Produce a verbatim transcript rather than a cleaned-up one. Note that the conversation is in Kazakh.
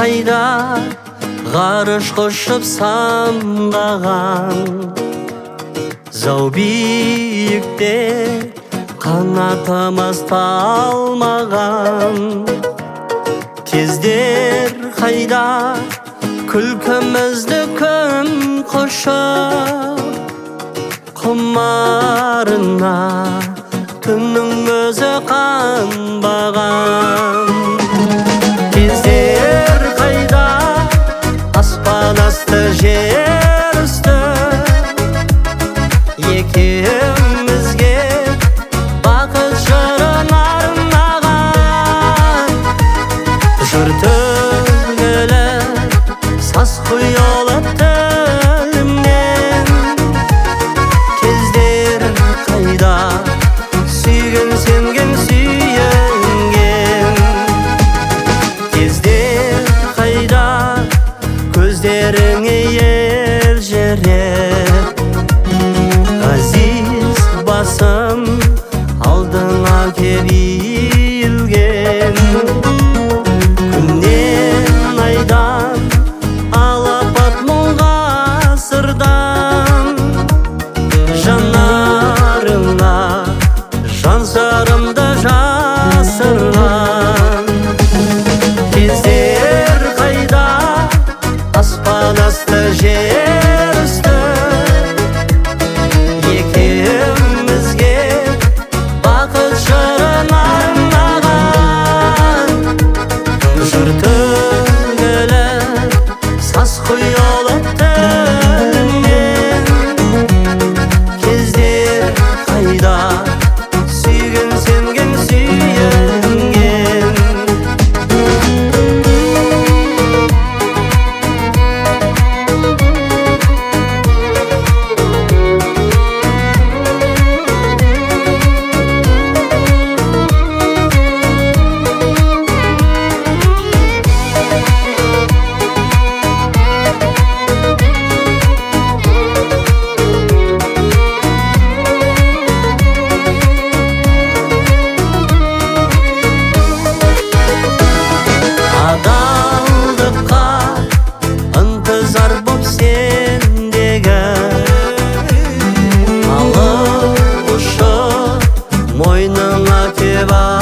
қайда ғарыш құшып самғаған, зау биікте қанатымыз талмаған. Кездер қайда күлкімізді күн құшып, құмарына түннің өзі қанбаған. Кездер қайда аспан асты жер үсті, екеумізге бақыт жырын арнаған. Жыр төгілі саз құйылы тілімнен. Кездер қайда сүйген сенген сүйенген. Кездер қайда көздеріңе елжіреп, ғазиз басым алдыңа кеп иілген. Күннен айдан алапат мұң ғасырдан, жанарыңа жан сырымды жасырған. Кездер қайда аспан асты жер үсті, екеумізге бақыт жырын арнаған. Жыр төгілі саз құйылы тілімнен. Кездер қайда сүйген сенген сүйенген. Адалдыққа ынтызар боп сендегі, алып ұшып мойныңа кеп